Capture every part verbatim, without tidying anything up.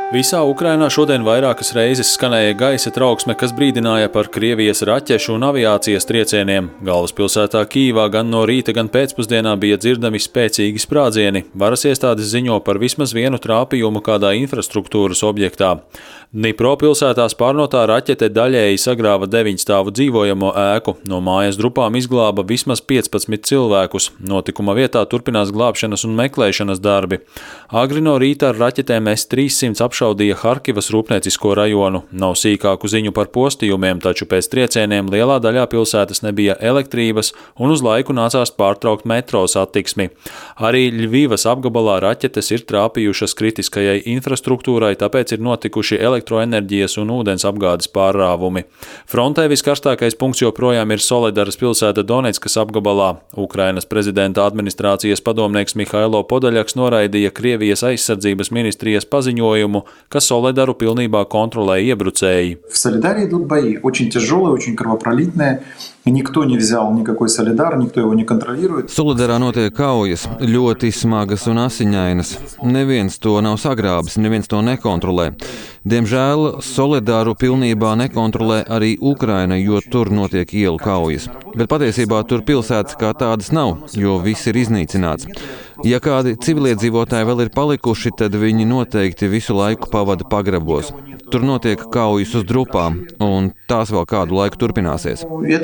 Visā Ukrainā šodien vairākas reizes skanēja gaisa trauksme, kas brīdināja par Krievijas raķešu un aviācijas triecieniem. Galvaspilsētā Kijivā gan no rīta, gan pēcpusdienā bija dzirdami spēcīgi sprādzieni. Varas iestādes ziņo par vismaz vienu trāpījumu kādā infrastruktūras objektā. Dnipro pilsētā spārnotā raķete daļēji sagrāva deviņstāvu dzīvojamo ēku. No mājas drupām izglāba vismaz piecpadsmit cilvēkus. Notikuma vietā turpinās glābšanas un meklēšanas darbi. Agri no rīta ar raķetēm S trīssimt apšaudīja Harkivas rūpniecisko rajonu. Nav sīkāku ziņu par postījumiem, taču pēc triecieniem lielā daļā pilsētas nebija elektrības un uz laiku nācās pārtraukt metro satiksmi. Arī Ļvivas apgabalā raķetes ir trāpījušas kritiskajai infrastruktūrai, tāpēc ir notikuši elektroenerģijas un ūdens apgādes pārrāvumi. Frontē viskarstākais punkts joprojām ir Soledaras pilsēta Doneckas apgabalā. Ukrainas prezidenta administrācijas padomnieks Mihailo Podaļaks noraidīja Krievijas aizsardzības ministrijas paziņojumu, ka Soledaru pilnībā kontrolē iebrucēji. В Солидаре идут бои, очень тяжелые, очень кровопролитные. Никто не взял никакой Солидар, никто его не контролирует. Solidarā notiek kaujas, ļoti smagas un asiņainas. Neviens to nav sagrābis, neviens to nekontrolē. Diemžēl Solidaru pilnībā nekontrolē arī Ukraina, jo tur notiek ielu kaujas. Bet patiesībā tur pilsētas kā tādas nav, jo viss ir iznīcināts. Ja kādi civiliedzīvotāji vēl ir palikuši, tad viņi noteikti visu laiku pavada pagrabos. Tur notiek kaujas uz drupām, un tās vēl kādu laiku turpināsies.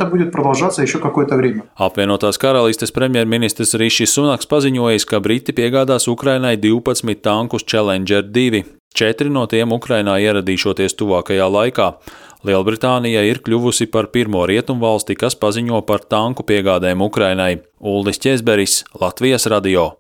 Apvienotās karalistes premjerministrs Rišis Sunaks paziņojis, ka Briti piegādās Ukrainai divpadsmit tankus Challenger divi. Četri no tiem Ukrainā ieradīšoties tuvākajā laikā. Lielbritānija ir kļuvusi par pirmo rietumvalsti, kas paziņo par tanku piegādēm Ukrainai. Uldis Ķezberis, Latvijas radio.